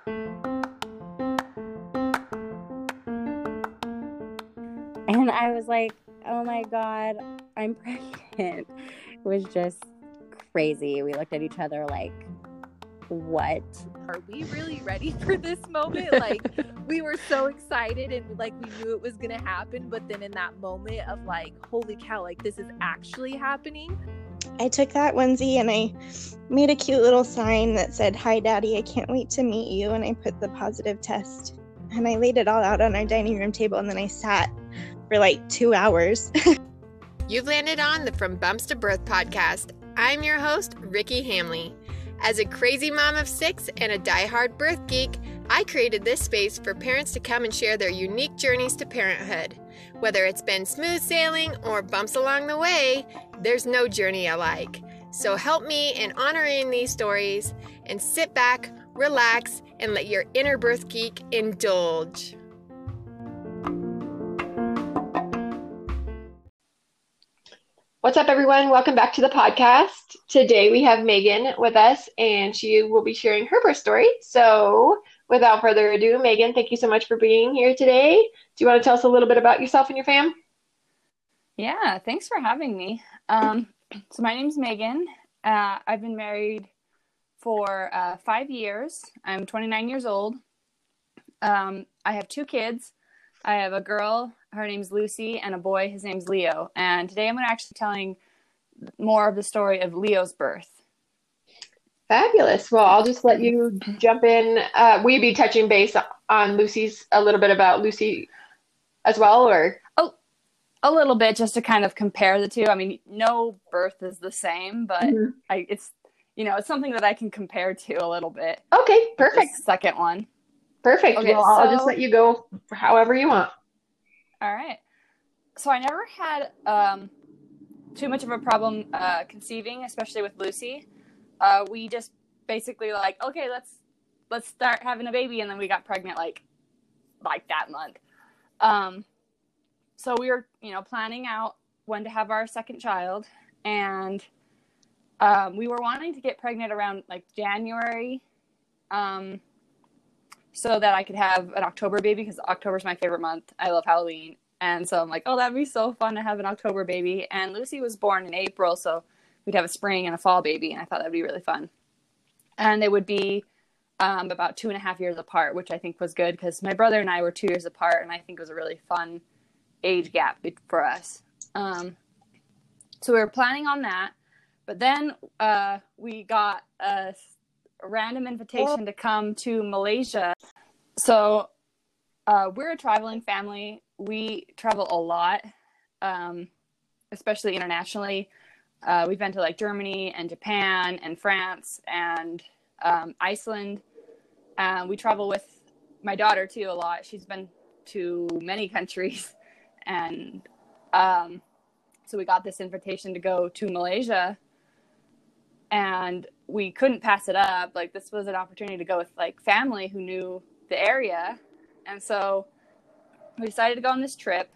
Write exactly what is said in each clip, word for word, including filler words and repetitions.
And I was like, oh my God, I'm pregnant. It was just crazy. We looked at each other like, what? Are we really ready for this moment? Like, we were so excited and like we knew it was gonna happen, but then in that moment of like, holy cow, like this is actually happening. I took that onesie and I made a cute little sign that said, "Hi Daddy, I can't wait to meet you," and I put the positive test. And I laid it all out on our dining room table, and then I sat for like two hours. You've landed on the From Bumps to Birth podcast. I'm your host, Ricky Hamley. As a crazy mom of six and a diehard birth geek, I created this space for parents to come and share their unique journeys to parenthood. Whether it's been smooth sailing or bumps along the way, there's no journey alike. So help me in honoring these stories and sit back, relax, and let your inner birth geek indulge. What's up, everyone? Welcome back to the podcast. Today we have Megan with us, and she will be sharing her birth story. So without further ado, Megan, thank you so much for being here today. Do you want to tell us a little bit about yourself and your fam? Yeah, thanks for having me. Um, so my name's Megan. Uh, I've been married for uh, five years. I'm twenty-nine years old. Um, I have two kids. I have a girl, her name's Lucy, and a boy, his name's Leo. And today I'm actually telling more of the story of Leo's birth. Fabulous. Well, I'll just let you jump in. Uh, will you be touching base on Lucy's, a little bit about Lucy as well, or? Oh, a little bit, just to kind of compare the two. I mean, no birth is the same, but mm-hmm. I, it's, you know, it's something that I can compare to a little bit. Okay, perfect. The second one. Perfect. Okay, well, so, I'll just let you go however you want. All right. So I never had um, too much of a problem uh, conceiving, especially with Lucy. Uh, we just basically like, okay, let's let's start having a baby, and then we got pregnant like like that month. Um, so we were, you know, planning out when to have our second child, and um, we were wanting to get pregnant around like January. Um, so that I could have an October baby, because October is my favorite month. I love Halloween. And so I'm like, oh, that'd be so fun to have an October baby. And Lucy was born in April, so we'd have a spring and a fall baby, and I thought that'd be really fun. And they would be um, about two and a half years apart, which I think was good, because my brother and I were two years apart, and I think it was a really fun age gap for us. Um, so we were planning on that. But then uh, we got a a random invitation to come to Malaysia. So uh, we're a traveling family. We travel a lot, um, especially internationally. Uh, we've been to like Germany and Japan and France and um, Iceland. Uh, we travel with my daughter too a lot. She's been to many countries. And um, so we got this invitation to go to Malaysia. And we couldn't pass it up. Like, this was an opportunity to go with like family who knew the area. And so we decided to go on this trip.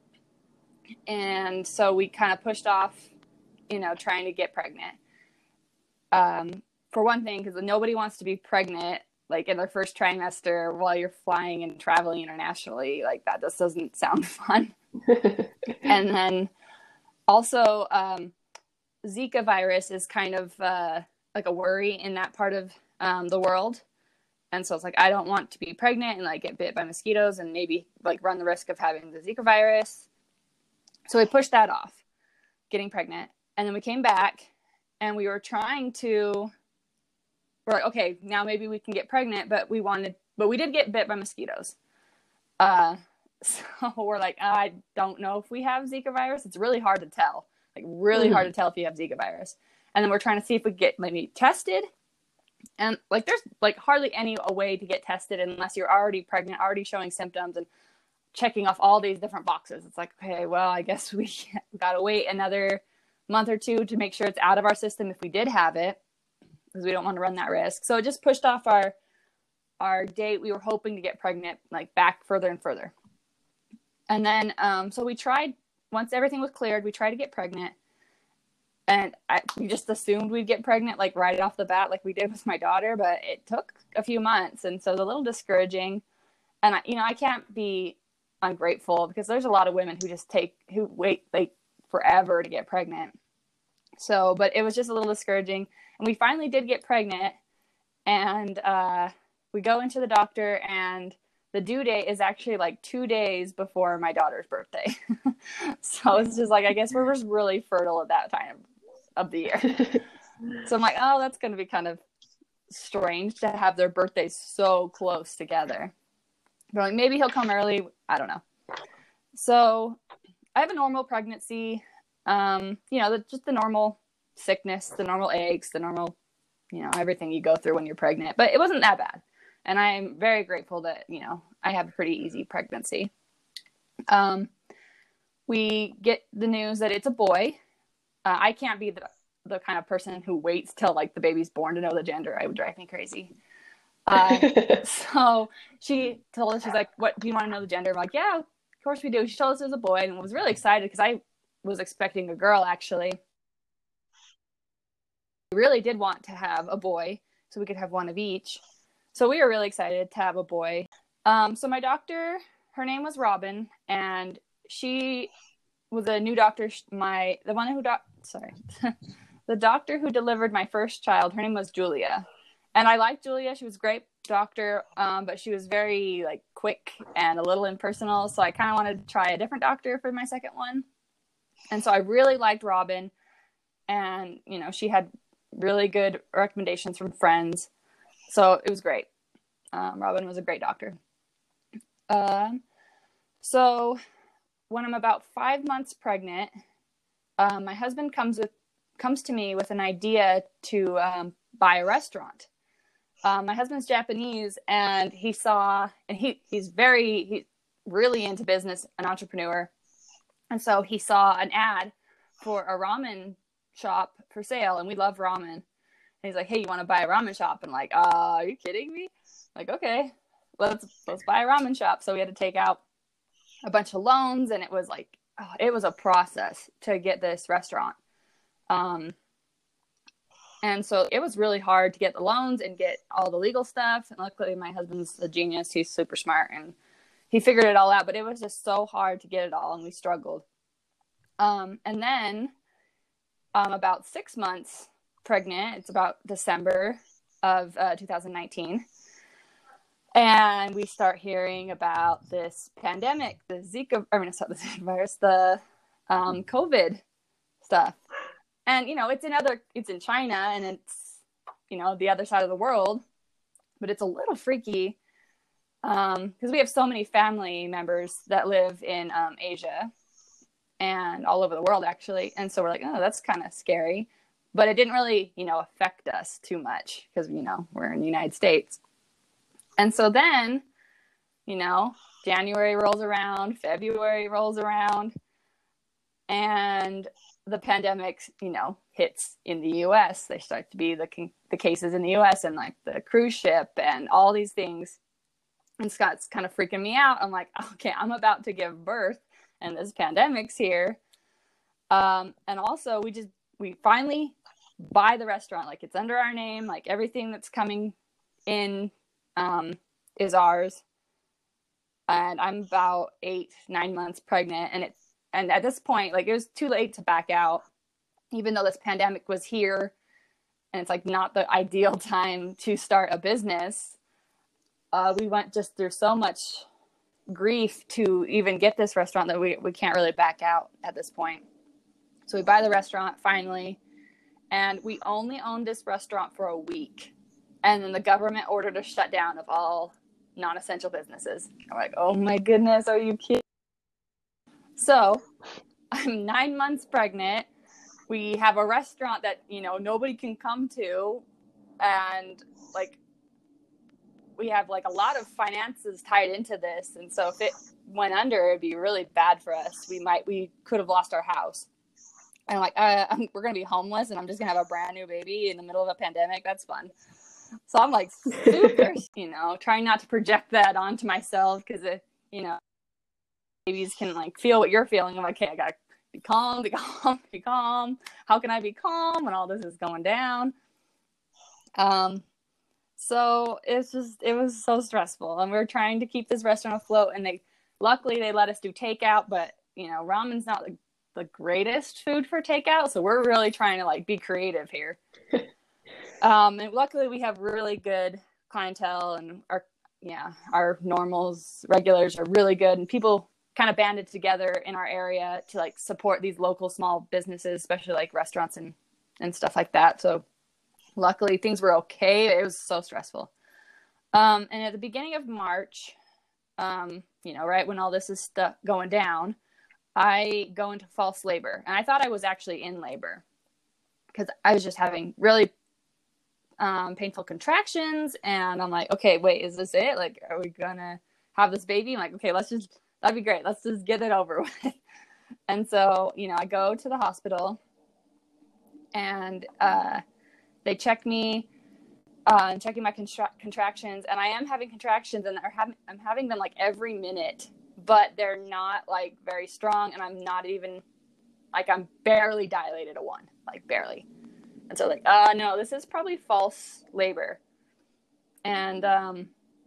And so we kind of pushed off, you know, trying to get pregnant. Um, for one thing, because nobody wants to be pregnant like in their first trimester while you're flying and traveling internationally. Like, that just doesn't sound fun. And then also, um, Zika virus is kind of uh, like a worry in that part of um, the world. And so it's like, I don't want to be pregnant and like get bit by mosquitoes and maybe like run the risk of having the Zika virus. So we pushed that off, getting pregnant. And then we came back and we were trying to, we're like, okay, now maybe we can get pregnant, but we wanted, but we did get bit by mosquitoes. Uh, so we're like, I don't know if we have Zika virus. It's really hard to tell. Like, really mm-hmm. hard to tell if you have Zika virus. And then we're trying to see if we get maybe tested. And, like, there's, like, hardly any a way to get tested unless you're already pregnant, already showing symptoms and checking off all these different boxes. It's like, okay, well, I guess we got to wait another month or two to make sure it's out of our system if we did have it, because we don't want to run that risk. So it just pushed off our our date. We were hoping to get pregnant, like, back further and further. And then, um, so we tried. Once everything was cleared, we tried to get pregnant. And I, we just assumed we'd get pregnant, like, right off the bat, like we did with my daughter, but it took a few months. And so it was a little discouraging. And, I, you know, I can't be ungrateful because there's a lot of women who just take, who wait, like, forever to get pregnant. So, but it was just a little discouraging. And we finally did get pregnant. And uh, we go into the doctor, and the due date is actually like two days before my daughter's birthday. So it's just like, I guess we're just really fertile at that time of the year. So I'm like, oh, that's going to be kind of strange to have their birthdays so close together. But like, maybe he'll come early. I don't know. So I have a normal pregnancy. Um, you know, the, just the normal sickness, the normal aches, the normal, you know, everything you go through when you're pregnant. But it wasn't that bad. And I'm very grateful that, you know, I have a pretty easy pregnancy. Um, we get the news that it's a boy. Uh, I can't be the, the kind of person who waits till like the baby's born to know the gender. It would drive me crazy. Uh, so she told us, she's like, what, do you want to know the gender? I'm like, yeah, of course we do. She told us it was a boy, and was really excited because I was expecting a girl, actually. We really did want to have a boy so we could have one of each. So we were really excited to have a boy. Um, so my doctor, her name was Robin, and she was a new doctor. My, the one who, doc, sorry, the doctor who delivered my first child, her name was Julia. And I liked Julia. She was a great doctor, um, but she was very like quick and a little impersonal. So I kind of wanted to try a different doctor for my second one. And so I really liked Robin, and, you know, she had really good recommendations from friends. So it was great. Um, Robin was a great doctor. Um, so when I'm about five months pregnant, um, my husband comes with comes to me with an idea to um, buy a restaurant. Um, my husband's Japanese, and he saw, and he he's very he's really into business, an entrepreneur, and so he saw an ad for a ramen shop for sale, and we love ramen. And he's like, hey, you want to buy a ramen shop? And I'm like, uh, are you kidding me? Like, okay, let's let's buy a ramen shop. So we had to take out a bunch of loans, and it was like, oh, it was a process to get this restaurant. Um, and so it was really hard to get the loans and get all the legal stuff. And luckily my husband's a genius. He's super smart, and he figured it all out, but it was just so hard to get it all, and we struggled. Um, and then um, about six months pregnant, it's about December of uh, two thousand nineteen, and we start hearing about this pandemic, the Zika, I mean, it's not the Zika virus, the um, COVID stuff. And, you know, it's in other, it's in China, and it's, you know, the other side of the world, but it's a little freaky because um, we have so many family members that live in um, Asia and all over the world, actually. And so we're like, oh, that's kind of scary. But it didn't really, you know, affect us too much because, you know, we're in the United States. And so then, you know, January rolls around, February rolls around, and the pandemic, you know, hits in the U S. They start to be the the cases in the U S and like the cruise ship and all these things. And Scott's kind of freaking me out. I'm like, okay, I'm about to give birth, and this pandemic's here. Um, and also, we just we finally buy the restaurant. Like, it's under our name. Like, everything that's coming in um, is ours. And I'm about eight, nine months pregnant, and it's And at this point, like, it was too late to back out, even though this pandemic was here, and it's like not the ideal time to start a business. Uh, we went just through so much grief to even get this restaurant that we, we can't really back out at this point. So we buy the restaurant finally, and we only owned this restaurant for a week. And then the government ordered a shutdown of all non-essential businesses. I'm like, oh my goodness, are you kidding? So I'm nine months pregnant. We have a restaurant that, you know, nobody can come to. And like, we have like a lot of finances tied into this. And so if it went under, it'd be really bad for us. We might, we could have lost our house. And I'm like, uh, I'm, we're going to be homeless, and I'm just going to have a brand new baby in the middle of a pandemic. That's fun. So I'm like super, you know, trying not to project that onto myself, because, you know, babies can like feel what you're feeling. I'm like, okay, I gotta be calm, be calm, be calm. How can I be calm when all this is going down? Um, so it's just, it was so stressful. And we we're trying to keep this restaurant afloat, and they, luckily they let us do takeout, but you know, ramen's not the, the greatest food for takeout. So we're really trying to like be creative here. um, and luckily we have really good clientele, and our, yeah, our normals, regulars are really good, and people kind of banded together in our area to like support these local small businesses, especially like restaurants and, and stuff like that. So luckily things were okay. It was so stressful. Um, and at the beginning of March, um, you know, right when all this is stuff going down, I go into false labor. And I thought I was actually in labor because I was just having really um, painful contractions. And I'm like, okay, wait, is this it? Like, are we gonna have this baby? I'm like, okay, let's just, that'd be great. Let's just get it over with. And so, you know, I go to the hospital, and uh, they check me, uh, and checking my contra- contractions. And I am having contractions, and they're having, I'm having them like every minute, but they're not like very strong. And I'm not even like, I'm barely dilated a one, like barely. And so like, uh, no, this is probably false labor. And, um,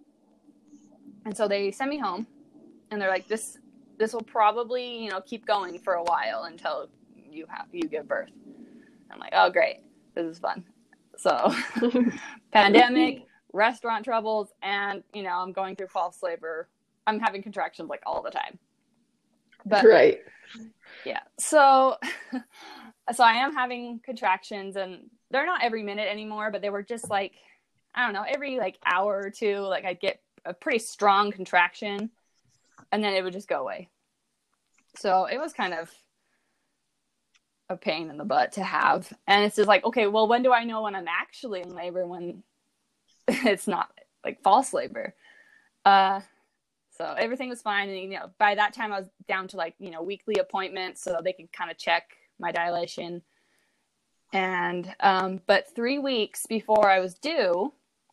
and so they send me home, and they're like, this, this will probably, you know, keep going for a while until you have, you give birth. I'm like, oh, great. This is fun. So pandemic, restaurant troubles, and, you know, I'm going through false labor. I'm having contractions like all the time. But right. Yeah. So, so I am having contractions, and they're not every minute anymore, but they were just like, I don't know, every like hour or two, like I'd get a pretty strong contraction, and then it would just go away. So it was kind of a pain in the butt to have. And it's just like, okay, well, when do I know when I'm actually in labor, when it's not like false labor? Uh, so everything was fine. And, you know, by that time I was down to like, you know, weekly appointments so they could kind of check my dilation. And, um, but three weeks before I was due,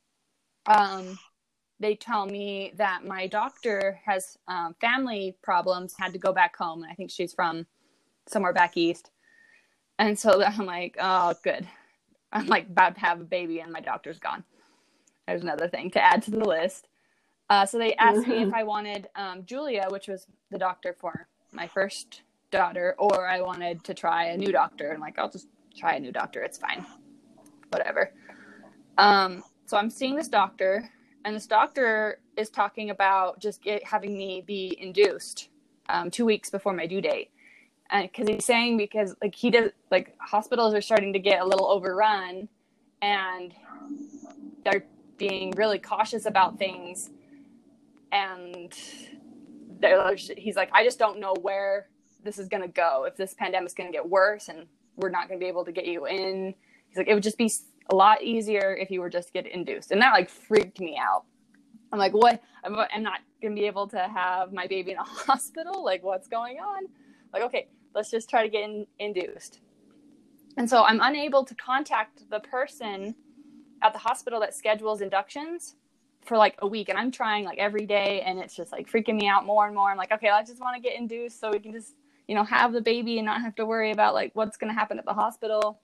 um, they tell me that my doctor has um, family problems, had to go back home. And I think she's from somewhere back east. And so I'm like, oh, good. I'm like about to have a baby, and my doctor's gone. There's another thing to add to the list. Uh, so they asked me if I wanted um, Julia, which was the doctor for my first daughter, or I wanted to try a new doctor. I'm like, I'll just try a new doctor. It's fine. Whatever. Um, so I'm seeing this doctor, and this doctor is talking about just get, having me be induced um, two weeks before my due date. And because he's saying, because like he does, like hospitals are starting to get a little overrun, and they're being really cautious about things. And they're, he's like, I just don't know where this is going to go. If this pandemic's going to get worse and we're not going to be able to get you in. He's like, it would just be a lot easier if you were just get induced. And that like freaked me out. I'm like, what? I'm, I'm not going to be able to have my baby in a hospital? Like, what's going on? Like, okay, let's just try to get in, induced. And so I'm unable to contact the person at the hospital that schedules inductions for like a week. And I'm trying like every day, and it's just like freaking me out more and more. I'm like, okay, I just want to get induced so we can just, you know, have the baby and not have to worry about like what's going to happen at the hospital.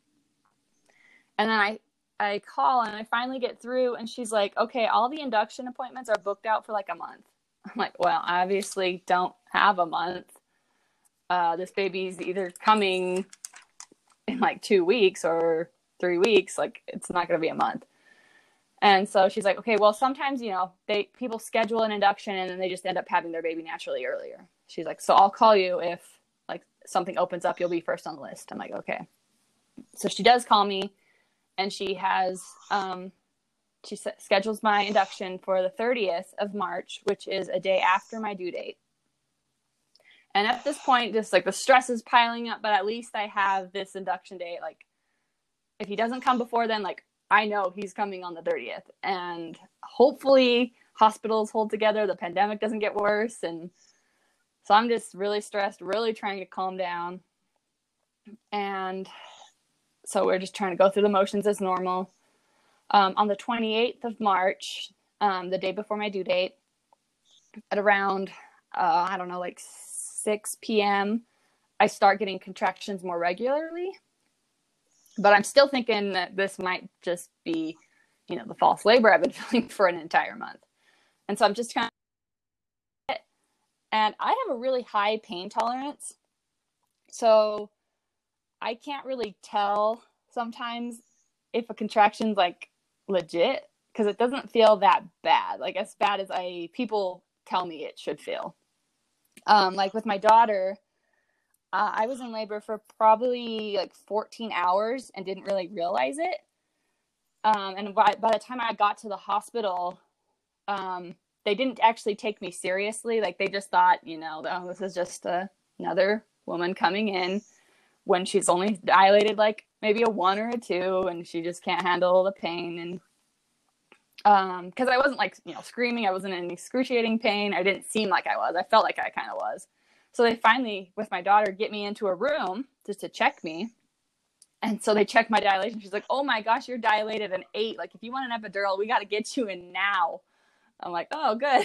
And then I, I call, and I finally get through, and she's like, okay, all the induction appointments are booked out for like a month. I'm like, well, I obviously don't have a month. Uh, this baby's either coming in like two weeks or three weeks. Like, it's not going to be a month. And so she's like, okay, well, sometimes, you know, they, people schedule an induction and then they just end up having their baby naturally earlier. She's like, so I'll call you if like something opens up, you'll be first on the list. I'm like, okay. So she does call me, and she has, um, she s- schedules my induction for the thirtieth of March, which is a day after my due date. And at this point, just like the stress is piling up, but at least I have this induction date. Like, if he doesn't come before then, like, I know he's coming on the thirtieth, and hopefully hospitals hold together. The pandemic doesn't get worse. And so I'm just really stressed, really trying to calm down. And so we're just trying to go through the motions as normal. Um, on the twenty-eighth of March, um, the day before my due date, at around, uh, I don't know, like six p.m., I start getting contractions more regularly. But I'm still thinking that this might just be, you know, the false labor I've been feeling for an entire month. And so I'm just kind of, and I have a really high pain tolerance. So I can't really tell sometimes if a contraction's like legit, because it doesn't feel that bad, like as bad as I people tell me it should feel. Um, like with my daughter, uh, I was in labor for probably like fourteen hours and didn't really realize it. Um, and by, by the time I got to the hospital, um, they didn't actually take me seriously. Like they just thought, you know, oh, this is just uh, another woman coming in when she's only dilated like maybe a one or a two, and she just can't handle the pain. And um, because I wasn't like, you know, screaming, I wasn't in excruciating pain. I didn't seem like I was. I felt like I kind of was. So they finally, with my daughter, get me into a room just to check me. And so they checked my dilation. She's like, oh my gosh, you're dilated an eight. Like, if you want an epidural, we got to get you in now. I'm like, oh, good.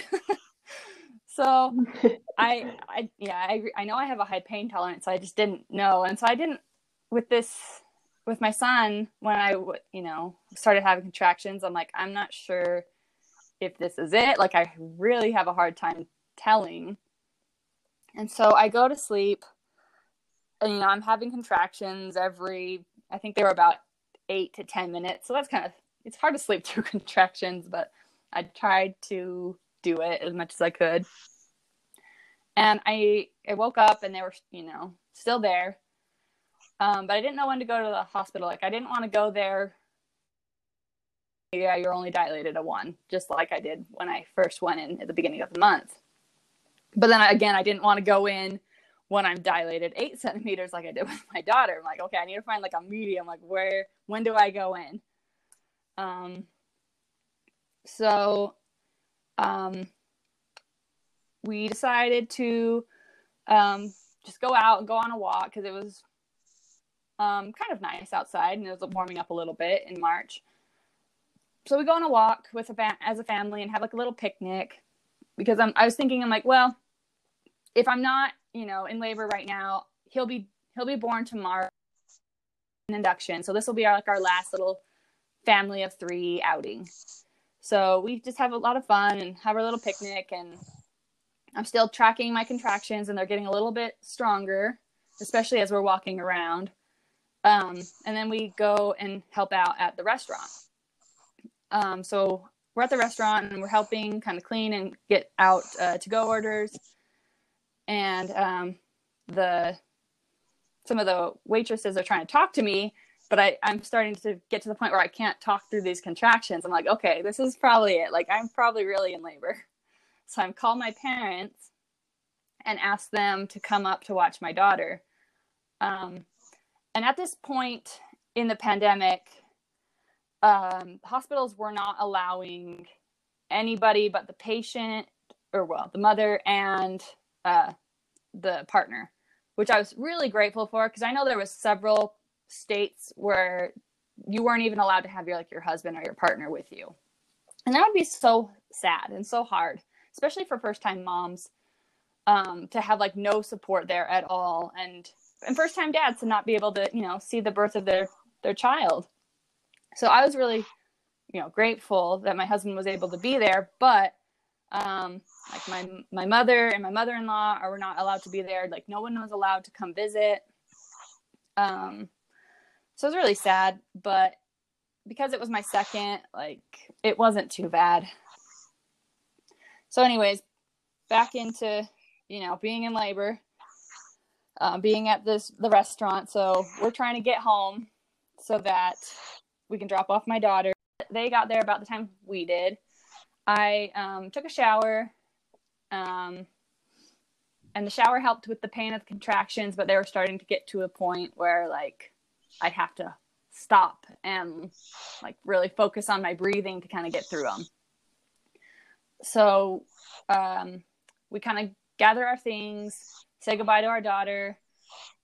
So I, I, yeah, I, I know I have a high pain tolerance. I just didn't know. And so I didn't, with this, with my son, when I, you know, started having contractions, I'm like, I'm not sure if this is it. Like, I really have a hard time telling. And so I go to sleep, and, you know, I'm having contractions every, I think they were about eight to ten minutes. So that's kind of, it's hard to sleep through contractions, but I tried to do it as much as I could. And I, I woke up and they were, you know, still there. Um, but I didn't know when to go to the hospital. Like, I didn't want to go there. Yeah, you're only dilated a one, just like I did when I first went in at the beginning of the month. But then again, I didn't want to go in when I'm dilated eight centimeters like I did with my daughter. I'm like, okay, I need to find like a medium. Like, where, when do I go in? Um, so, um, we decided to, um, just go out and go on a walk, because it was, um, kind of nice outside, and it was warming up a little bit in March. So we go on a walk with a fa- as a family and have like a little picnic, because I'm, I was thinking, I'm like, well, if I'm not, you know, in labor right now, he'll be, he'll be born tomorrow, in induction. So this will be our, like our last little family of three outing. So we just have a lot of fun and have our little picnic, and I'm still tracking my contractions, and they're getting a little bit stronger, especially as we're walking around. Um, and then we go and help out at the restaurant. Um, so we're at the restaurant, and we're helping kind of clean and get out uh, to-go orders. And um, the some of the waitresses are trying to talk to me, but I, I'm starting to get to the point where I can't talk through these contractions. I'm like, okay, this is probably it. Like, I'm probably really in labor. So I'm called my parents and asked them to come up to watch my daughter. Um, and at this point in the pandemic, um, hospitals were not allowing anybody but the patient, or well, the mother and uh, the partner, which I was really grateful for, because I know there was several states where you weren't even allowed to have your like your husband or your partner with you, and that would be so sad and so hard, especially for first-time moms, um, to have like no support there at all, and and first-time dads to not be able to, you know, see the birth of their their child. So I was really, you know, grateful that my husband was able to be there, but um, like my my mother and my mother-in-law are not allowed to be there. Like, no one was allowed to come visit. Um, so it was really sad, but because it was my second, like, it wasn't too bad. So anyways, back into, you know, being in labor, uh, being at this the restaurant. So we're trying to get home so that we can drop off my daughter. They got there about the time we did. I um, took a shower, um, and the shower helped with the pain of the contractions, but they were starting to get to a point where, like, I'd have to stop and, like, really focus on my breathing to kind of get through them. So um, we kind of gather our things, say goodbye to our daughter,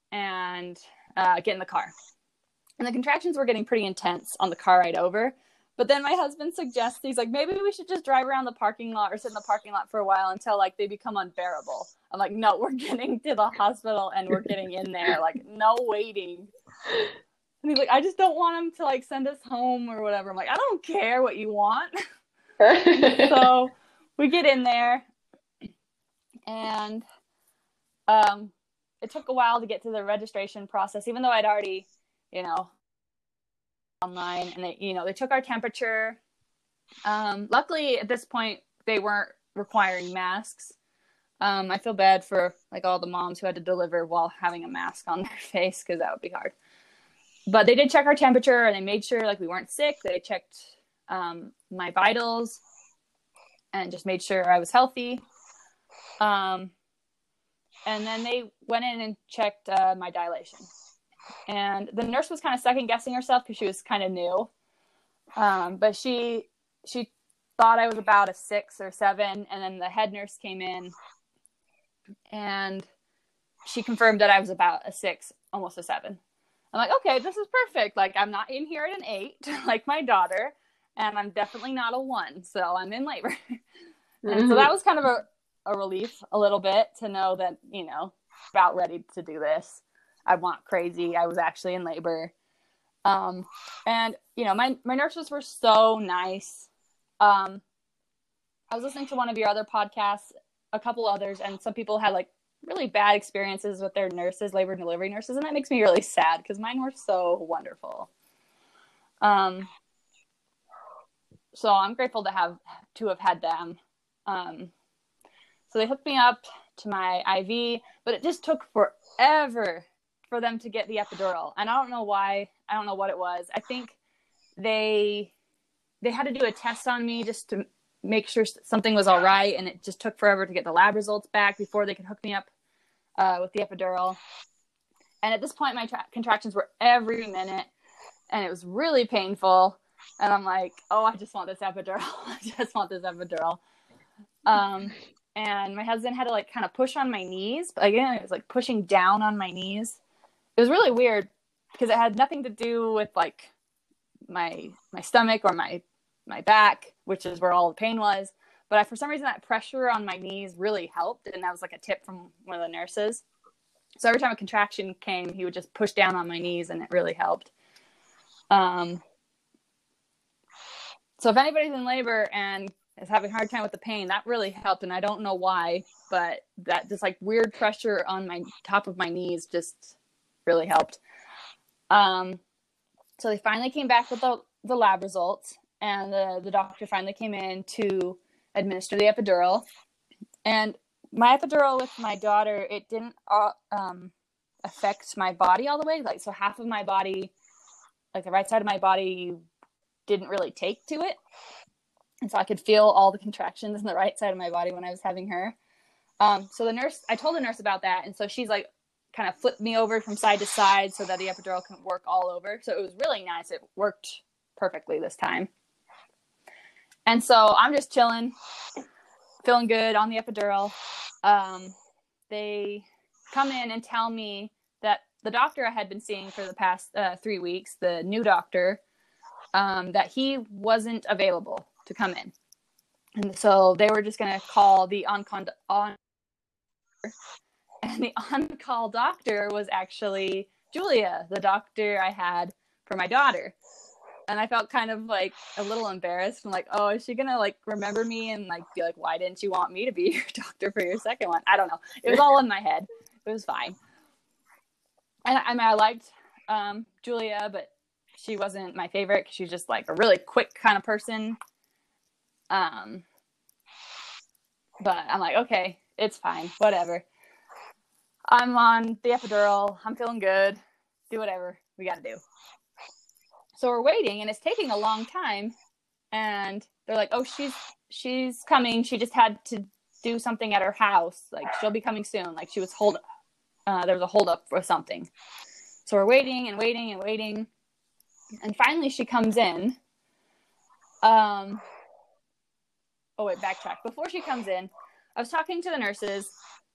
and uh, get in the car. And the contractions were getting pretty intense on the car ride over, But then my husband suggests, he's like, maybe we should just drive around the parking lot or sit in the parking lot for a while until like they become unbearable. I'm like, no, we're getting to the hospital and we're getting in there. Like, no waiting. And he's like, I just don't want him to like send us home or whatever. I'm like, I don't care what you want. So we get in there, and um, it took a while to get to the registration process, even though I'd already, you know, online, and they, you know, they took our temperature. Um, luckily at this point they weren't requiring masks. Um, I feel bad for like all the moms who had to deliver while having a mask on their face, because that would be hard. But they did check our temperature, and they made sure like we weren't sick. They checked um, my vitals and just made sure I was healthy. Um, and then they went in and checked uh, my dilation. And the nurse was kind of second guessing herself because she was kind of new. Um, but she she thought I was about a six or seven. And then the head nurse came in and she confirmed that I was about a six, almost a seven. I'm like, okay, this is perfect. Like, I'm not in here at an eight, like my daughter, and I'm definitely not a one. So I'm in labor. And mm-hmm. so that was kind of a, a relief a little bit to know that, you know, about ready to do this. I want crazy. I was actually in labor. Um, and, you know, my, my nurses were so nice. Um, I was listening to one of your other podcasts, a couple others, and some people had like really bad experiences with their nurses, labor and delivery nurses. And that makes me really sad because mine were so wonderful. Um, so I'm grateful to have, to have had them. Um, so they hooked me up to my I V, but it just took forever for them to get the epidural. And I don't know why. I don't know what it was. I think they they had to do a test on me just to make sure something was all right. And it just took forever to get the lab results back before they could hook me up uh, with the epidural. And at this point, my tra- contractions were every minute, and it was really painful. And I'm like, oh, I just want this epidural. I just want this epidural. Um, and my husband had to like kind of push on my knees. But again, it was like pushing down on my knees. It was really weird because it had nothing to do with like my my stomach or my my back, which is where all the pain was. But I, for some reason, that pressure on my knees really helped. And that was like a tip from one of the nurses. So every time a contraction came, he would just push down on my knees, and it really helped. Um, so if anybody's in labor and is having a hard time with the pain, that really helped. And I don't know why, but that just like weird pressure on my top of my knees just really helped. Um, so they finally came back with the, the lab results, and the, the doctor finally came in to administer the epidural. And my epidural with my daughter, it didn't uh, um, affect my body all the way. Like, so half of my body, like the right side of my body, didn't really take to it. And so I could feel all the contractions in the right side of my body when I was having her. Um, so the nurse, I told the nurse about that. And so she's like, kind of flipped me over from side to side so that the epidural can work all over. So it was really nice. It worked perfectly this time. And so I'm just chilling, feeling good on the epidural. Um, they come in and tell me that the doctor I had been seeing for the past uh, three weeks, the new doctor, um, that he wasn't available to come in. And so they were just going to call the on-con- on and the on-call doctor was actually Julia, the doctor I had for my daughter. And I felt kind of like a little embarrassed. I'm like, oh, is she going to like remember me and like be like, why didn't you want me to be your doctor for your second one? I don't know. It was all in my head. It was fine. And I mean, I liked um, Julia, but she wasn't my favorite because she's just like a really quick kind of person. Um, but I'm like, okay, it's fine. Whatever. I'm on the epidural. I'm feeling good. Do whatever we got to do. So we're waiting, and it's taking a long time. And they're like, oh, she's she's coming. She just had to do something at her house. Like, she'll be coming soon. Like, she was hold uh, there was a hold up for something. So we're waiting and waiting and waiting. And finally she comes in. Um. Oh, wait, backtrack. Before she comes in, I was talking to the nurses,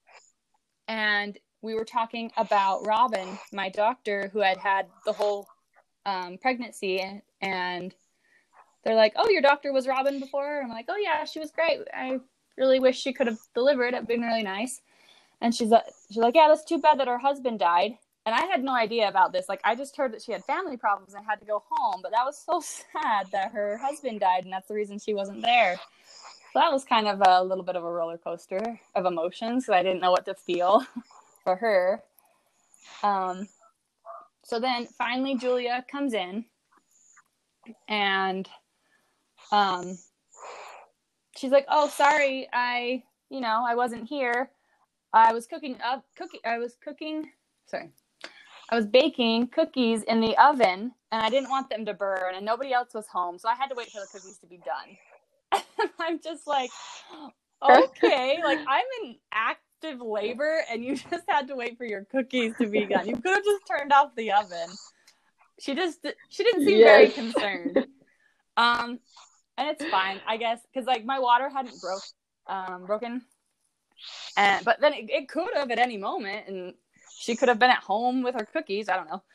and we were talking about Robin, my doctor, who had had the whole um, pregnancy, and they're like, oh, your doctor was Robin before? I'm like, oh yeah, she was great. I really wish she could have delivered. It'd been really nice. And she's like, she's like, yeah, that's too bad that her husband died. And I had no idea about this. Like, I just heard that she had family problems and had to go home. But that was so sad that her husband died, and that's the reason she wasn't there. So that was kind of a little bit of a roller coaster of emotions. So I didn't know what to feel for her. Um, so then finally Julia comes in, and um, she's like, oh, sorry, I, you know, I wasn't here. I was cooking up, cooking, I was cooking, sorry. I was baking cookies in the oven, and I didn't want them to burn, and nobody else was home, so I had to wait for the cookies to be done. I'm just like, okay, like I'm in active labor, and you just had to wait for your cookies to be done. You could have just turned off the oven. She just, she didn't seem Yes. very concerned. Um, and it's fine, I guess, because like my water hadn't broke, um, broken, and but then it, it could have at any moment, and she could have been at home with her cookies. I don't know.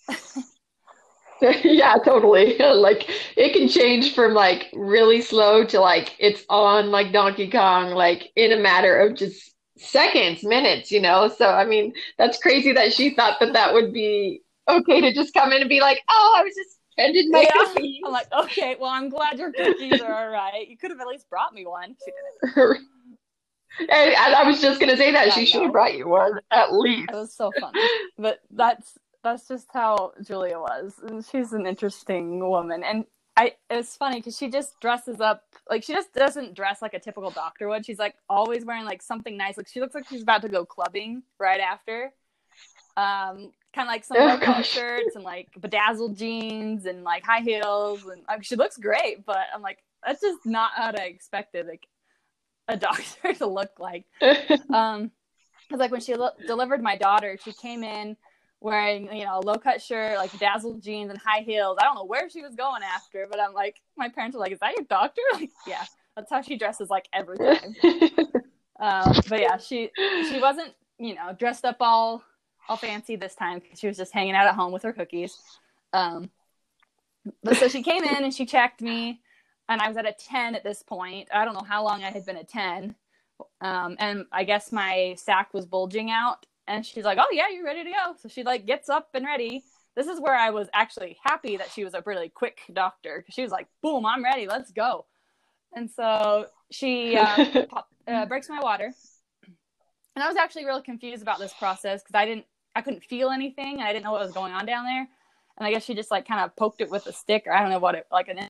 Yeah, totally. Like it can change from like really slow to like it's on like Donkey Kong, like in a matter of just seconds, minutes, you know? So, I mean, that's crazy that she thought that that would be okay to just come in and be like, oh, I was just tending my Yeah. cookies. I'm like, okay, well, I'm glad your cookies are all right. You could have at least brought me one. She didn't. And, and I was just gonna say that Yeah, she I should know. have brought you one at least. It was so funny. But that's that's just how Julia was. And she's an interesting woman. And I it's funny because she just dresses up, like she just doesn't dress like a typical doctor would. She's like always wearing like something nice. Like she looks like she's about to go clubbing right after. Um, kind of like some Oh, low-cut gosh. shirts and like bedazzled jeans and like high heels, and like, she looks great. But I'm like, that's just not how I expected like a doctor to look like. Um, because like when she lo- delivered my daughter, she came in wearing, you know, a low-cut shirt, like bedazzled jeans and high heels. I don't know where she was going after, but I'm like, my parents were like, "Is that your doctor?" Like, yeah, that's how she dresses like every time. Um, but yeah, she she wasn't, you know, dressed up all all fancy this time because she was just hanging out at home with her cookies. Um, but so she came in and she checked me, and I was at a ten at this point. I don't know how long I had been a ten. Um, and I guess my sac was bulging out, and she's like, "Oh yeah, you're ready to go." So she like gets up and ready. This is where I was actually happy that she was a really quick doctor, because she was like, "Boom, I'm ready. Let's go." And so she uh, pop, uh, breaks my water, and I was actually really confused about this process because I didn't, I couldn't feel anything, and I didn't know what was going on down there. And I guess she just like kind of poked it with a stick, or I don't know what it like an.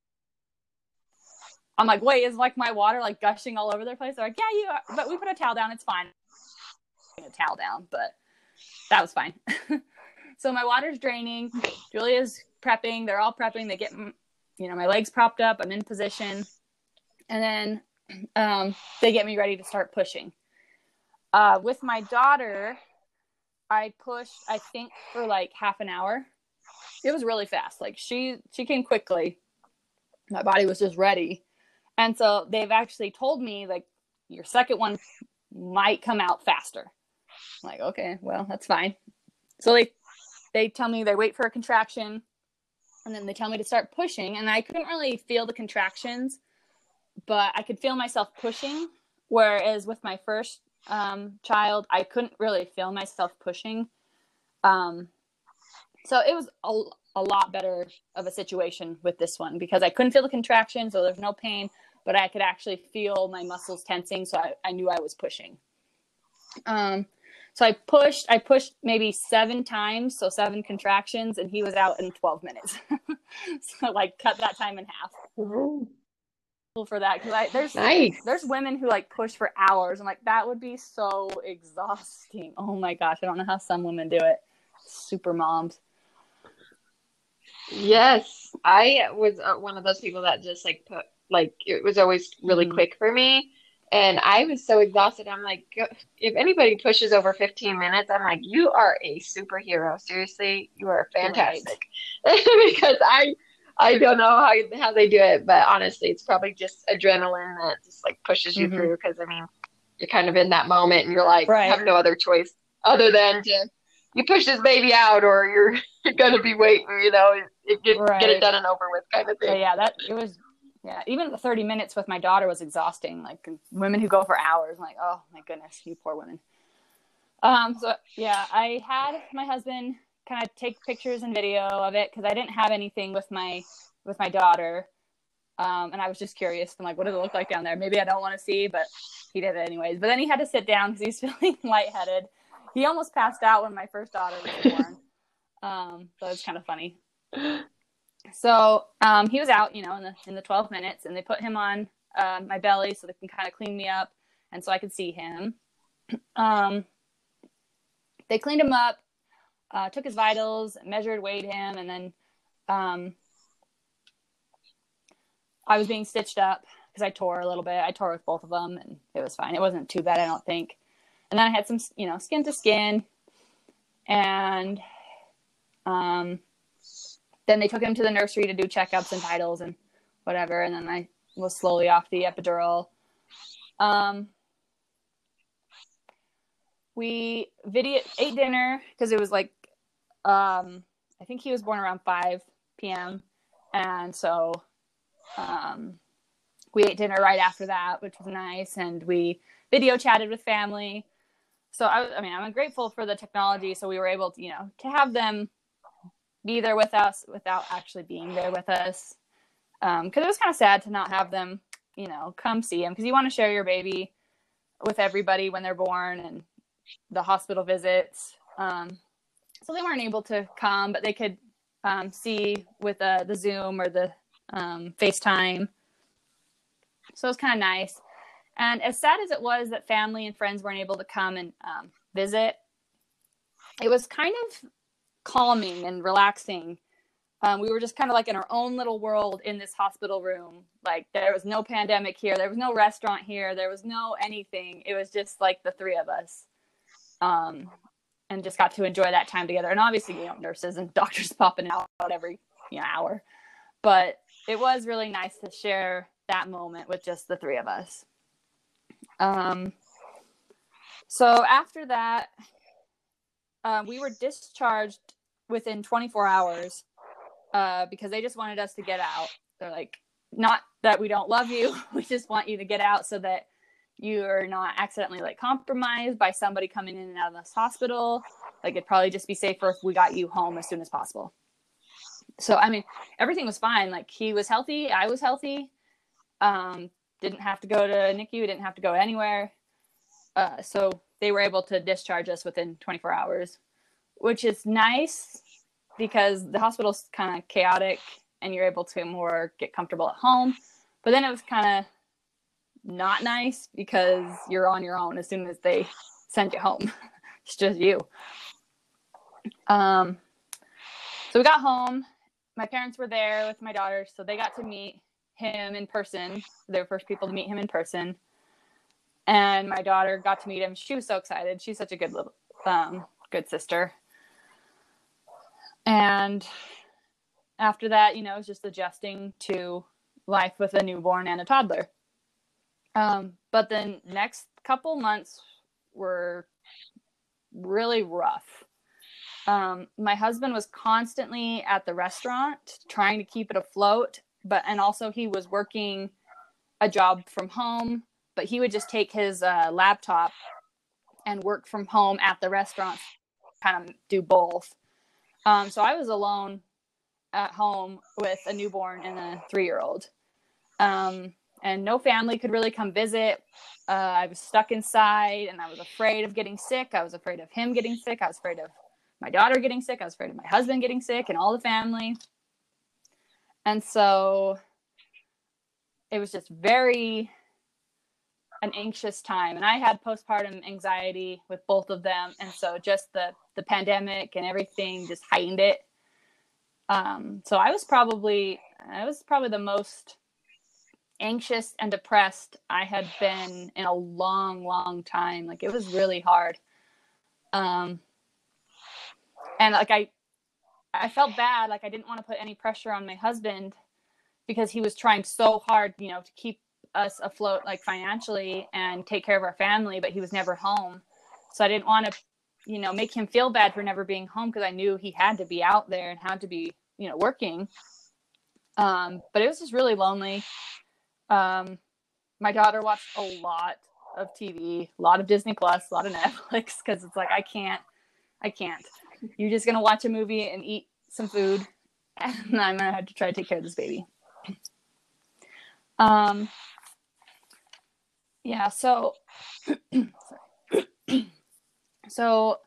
I'm like, wait, is like my water like gushing all over their place? They're like, yeah, you are. But we put a towel down. It's fine. A towel down, but that was fine. So my water's draining. Julia's prepping. They're all prepping. They get, you know, my legs propped up. I'm in position. And then um, they get me ready to start pushing. Uh, with my daughter, I pushed, I think, for like half an hour. It was really fast. Like she, she came quickly. My body was just ready. And so they've actually told me, like, your second one might come out faster. I'm like, okay, well, that's fine. So they they tell me they wait for a contraction, and then they tell me to start pushing. And I couldn't really feel the contractions, but I could feel myself pushing. Whereas with my first um, child, I couldn't really feel myself pushing. Um, so it was a, a lot better of a situation with this one, because I couldn't feel the contraction, so there's no pain. But I could actually feel my muscles tensing, so I, I knew I was pushing. Um, so I pushed, I pushed maybe seven times, so seven contractions, and he was out in twelve minutes. So like cut that time in half. For that, because I there's Nice. there's women who like push for hours. I'm like, that would be so exhausting. Oh my gosh, I don't know how some women do it. Super moms. Yes, I was uh, one of those people that just like put like it was always really Mhm. quick for me, and I was so exhausted. I'm like, go- if anybody pushes over fifteen minutes, I'm like, you are a superhero. Seriously, you are fantastic. Because I I don't know how how they do it, but honestly, it's probably just adrenaline that just like pushes you Mhm. through. Because I mean, you're kind of in that moment, and you're like, Right. have no other choice other than to you push this baby out, or you're gonna be waiting, you know, it, get get it Right. done and over with, kind of So thing. yeah, that it was yeah, even the thirty minutes with my daughter was exhausting. Like women who go for hours, I'm like, oh my goodness, you poor women. Um, so yeah, I had my husband kind of take pictures and video of it because I didn't have anything with my with my daughter, um, and I was just curious. I'm like, what does it look like down there? Maybe I don't want to see, but he did it anyways. But then he had to sit down because he's feeling lightheaded. He almost passed out when my first daughter was born, um, so it's kind of funny. So um, he was out, you know, in the in the twelve minutes, and they put him on uh, my belly so they can kind of clean me up, and so I could see him. Um, they cleaned him up, uh, took his vitals, measured, weighed him, and then um, I was being stitched up because I tore a little bit. I tore with both of them, and it was fine. It wasn't too bad, I don't think. And then I had some, you know, skin to skin, and um. Then they took him to the nursery to do checkups and vitals and whatever. And then I was slowly off the epidural. Um, we video ate dinner because it was like, um, I think he was born around five p.m. And so um, we ate dinner right after that, which was nice. And we video chatted with family. So I, I mean, I'm grateful for the technology. So we were able to, you know, to have them be there with us without actually being there with us. Um, because it was kind of sad to not have them, you know, come see him because you want to share your baby with everybody when they're born and the hospital visits. Um, so they weren't able to come, but they could um, see with uh, the Zoom or the um, FaceTime. So it was kind of nice. And as sad as it was that family and friends weren't able to come and um, visit, it was kind of calming and relaxing. Um, we were just kind of like in our own little world in this hospital room. Like there was no pandemic here. There was no restaurant here. There was no anything. It was just like the three of us. Um, and just got to enjoy that time together. And obviously, you know, nurses and doctors popping out every you know, hour. But it was really nice to share that moment with just the three of us. Um, so after that, uh, we were discharged within twenty-four hours uh, because they just wanted us to get out. They're like, not that we don't love you. We just want you to get out so that you're not accidentally like compromised by somebody coming in and out of this hospital. Like it'd probably just be safer if we got you home as soon as possible. So, I mean, everything was fine. Like he was healthy. I was healthy. Um, didn't have to go to N I C U. Didn't have to go anywhere. Uh, so they were able to discharge us within twenty-four hours, which is nice because the hospital's kind of chaotic and you're able to more get comfortable at home. But then it was kind of not nice because you're on your own as soon as they send you home. It's just you. Um, so we got home. My parents were there with my daughter, so they got to meet him in person. They were first people to meet him in person. And my daughter got to meet him. She was so excited. She's such a good little, um, good sister. And after that, you know, it was just adjusting to life with a newborn and a toddler. Um, but the next couple months were really rough. Um, my husband was constantly at the restaurant trying to keep it afloat, but, and also he was working a job from home, but he would just take his uh, laptop and work from home at the restaurant, kind of do both. Um, so I was alone at home with a newborn and a three-year-old. Um, and no family could really come visit. Uh, I was stuck inside and I was afraid of getting sick. I was afraid of him getting sick. I was afraid of my daughter getting sick. I was afraid of my husband getting sick and all the family. And so it was just very an anxious time. And I had postpartum anxiety with both of them. And so just the, the pandemic and everything just heightened it. Um, so I was probably, I was probably the most anxious and depressed I had been in a long, long time. Like it was really hard. Um, and like, I, I felt bad. Like I didn't want to put any pressure on my husband because he was trying so hard, you know, to keep us afloat, like financially and take care of our family, but he was never home. So I didn't want to, you know, make him feel bad for never being home because I knew he had to be out there and had to be, you know, working. Um, but it was just really lonely. Um, my daughter watched a lot of T V, a lot of Disney Plus, a lot of Netflix, because it's like, I can't, I can't. You're just going to watch a movie and eat some food, and I'm going to have to try to take care of this baby. Um, yeah, so, so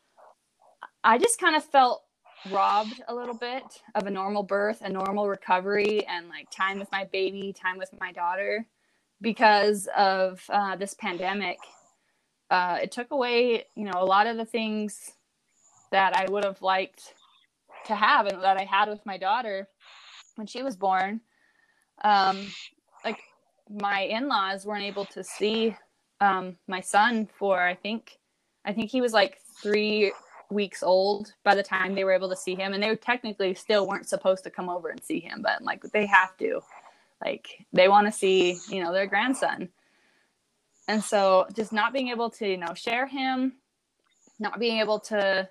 I just kind of felt robbed a little bit of a normal birth, a normal recovery, and like time with my baby, time with my daughter, because of uh, this pandemic. Uh, it took away, you know, a lot of the things that I would have liked to have and that I had with my daughter when she was born. Um, like my in-laws weren't able to see um, my son for, I think, I think he was like three weeks old by the time they were able to see him. And they technically still weren't supposed to come over and see him, but like they have to, like they want to see, you know, their grandson. And so just not being able to, you know, share him, not being able to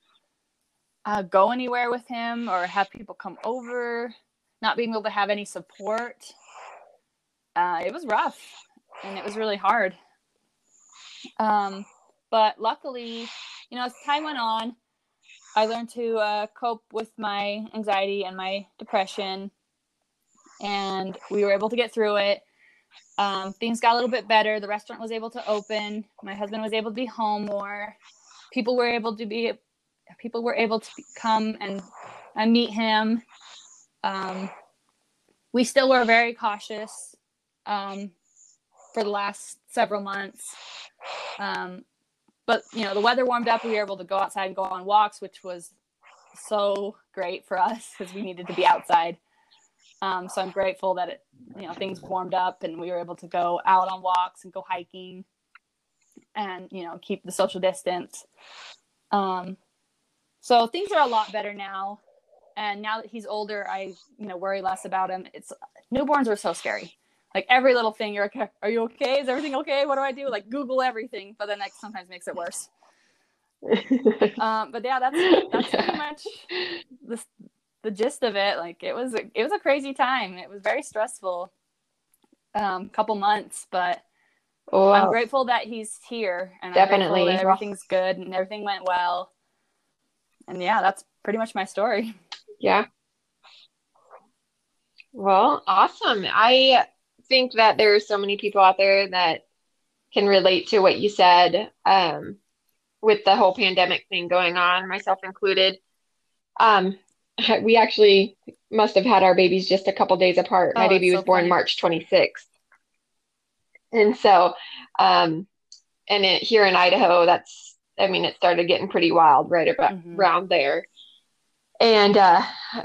uh, go anywhere with him or have people come over, not being able to have any support. Uh, it was rough and it was really hard. Um, but luckily, you know, as time went on, I learned to uh, cope with my anxiety and my depression, and we were able to get through it. Um, things got a little bit better. The restaurant was able to open. My husband was able to be home more. People were able to be, people were able to come and, and meet him. Um, we still were very cautious um, for the last several months. Um, but, you know, the weather warmed up. We were able to go outside and go on walks, which was so great for us because we needed to be outside. Um, so I'm grateful that it, you know, things warmed up and we were able to go out on walks and go hiking and, you know, keep the social distance. Um, so things are a lot better now. And now that he's older, I, you know, worry less about him. It's newborns are so scary. Like every little thing, you're like, are you okay? Is everything okay? What do I do? Like Google everything, but then that sometimes makes it worse. um, but yeah, that's, that's pretty much the, the gist of it. Like it was, it was a crazy time. It was very stressful, um, couple months, but Oh, I'm grateful that he's here and Definitely. I'm grateful that everything's good and everything went well. And yeah, that's pretty much my story. yeah. Well, awesome. I think that there are so many people out there that can relate to what you said, um, with the whole pandemic thing going on, myself included. Um, we actually must have had our babies just a couple days apart. My Oh, baby it's was so born funny. March twenty-sixth. And so, um, and it, here in Idaho, that's, I mean, it started getting pretty wild right about Mhm. around there. And uh,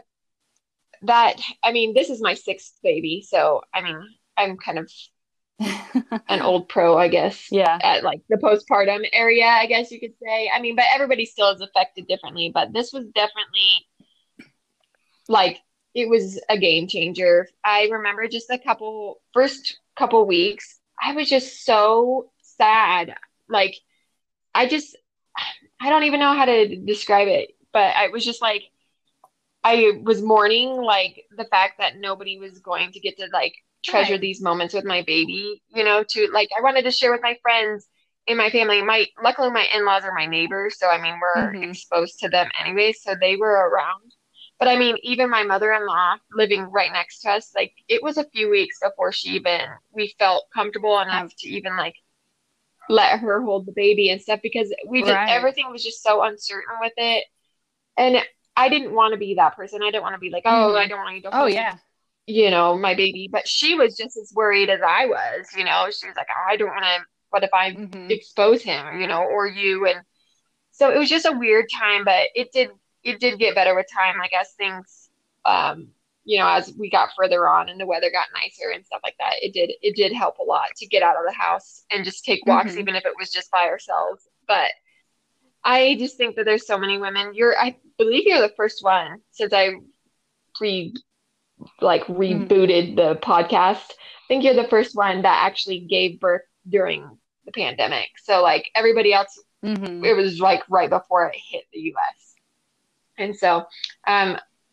that, I mean, this is my sixth baby. So, I mean, I'm kind of an old pro, I guess, Yeah. at like the postpartum area, I guess you could say. I mean, but everybody still is affected differently. But this was definitely like, it was a game changer. I remember just a couple, first couple weeks, I was just so sad. Like, I just, I don't even know how to describe it, but I was just like, I was mourning like the fact that nobody was going to get to like treasure Right. these moments with my baby, you know, to like, I wanted to share with my friends in my family. My, luckily my in-laws are my neighbors. So, I mean, we're Mhm. exposed to them anyway. So they were around. But I mean, even my mother-in-law living right next to us, like it was a few weeks before she even, we felt comfortable enough to even like let her hold the baby and stuff because we just, Right. everything was just so uncertain with it. And I didn't want to be that person. I didn't want to be like, oh, Mhm. I don't want you to Oh hold, yeah. you know, my baby. But she was just as worried as I was, you know, she was like, oh, I don't want to, what if I Mhm. expose him, you know, or you? And so it was just a weird time, but it did, it did get better with time, like as things, um, you know, as we got further on and the weather got nicer and stuff like that, it did, it did help a lot to get out of the house and just take walks, Mhm. even if it was just by ourselves. But I just think that there's so many women. You're, I believe you're the first one since I re, like rebooted the podcast. I think you're the first one that actually gave birth during the pandemic. So like everybody else, Mhm. it was like right before it hit the U S. And so, um,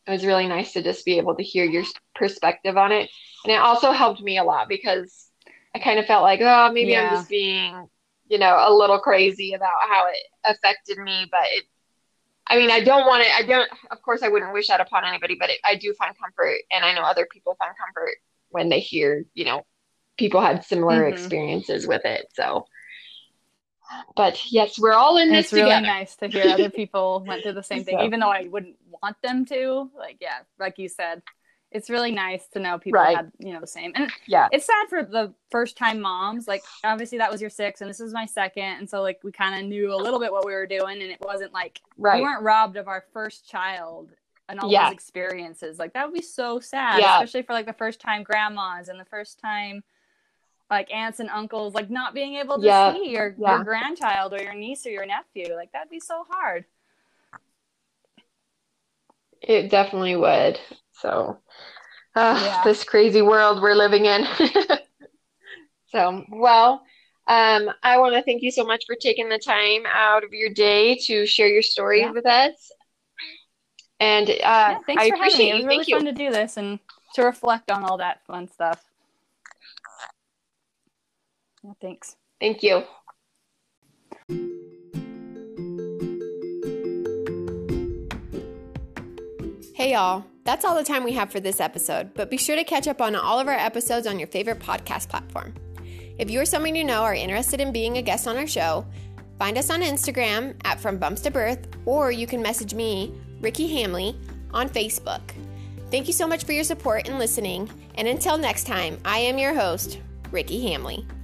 it was really nice to just be able to hear your perspective on it. And it also helped me a lot because I kind of felt like, oh, maybe Yeah. I'm just being, you know, a little crazy about how it affected me. But it, I mean, I don't want to, I don't, of course, I wouldn't wish that upon anybody, but it, I do find comfort. And I know other people find comfort when they hear, you know, people had similar Mhm. experiences with it. So, but yes, we're all in And this it's really together. nice to hear other people went through the same thing, So. even though I wouldn't want them to. Like, yeah, like you said, it's really nice to know people Right. had, you know, the same. And Yeah. it's sad for the first time moms. Like, obviously that was your sixth and this was my second. And so like we kind of knew a little bit what we were doing, and it wasn't like Right. we weren't robbed of our first child and all Yeah. those experiences. Like that would be so sad, Yeah. especially for like the first time grandmas and the first time like aunts and uncles, like not being able to Yeah. see your, Yeah. your grandchild or your niece or your nephew. Like that'd be so hard. It definitely would. So, uh, Yeah. this crazy world we're living in. So, well, um, I want to thank you so much for taking the time out of your day to share your story Yeah. with us. And uh, Yeah, thanks I for having me. appreciate It was you. really Thank you. fun to do this and to reflect on all that fun stuff. Yeah, thanks. Thank you. Hey y'all, that's all the time we have for this episode, but be sure to catch up on all of our episodes on your favorite podcast platform. If you or someone you know are interested in being a guest on our show, find us on Instagram at From Bumps to Birth, or you can message me, Ricky Hamley, on Facebook. Thank you so much for your support and listening, and until next time, I am your host, Ricky Hamley.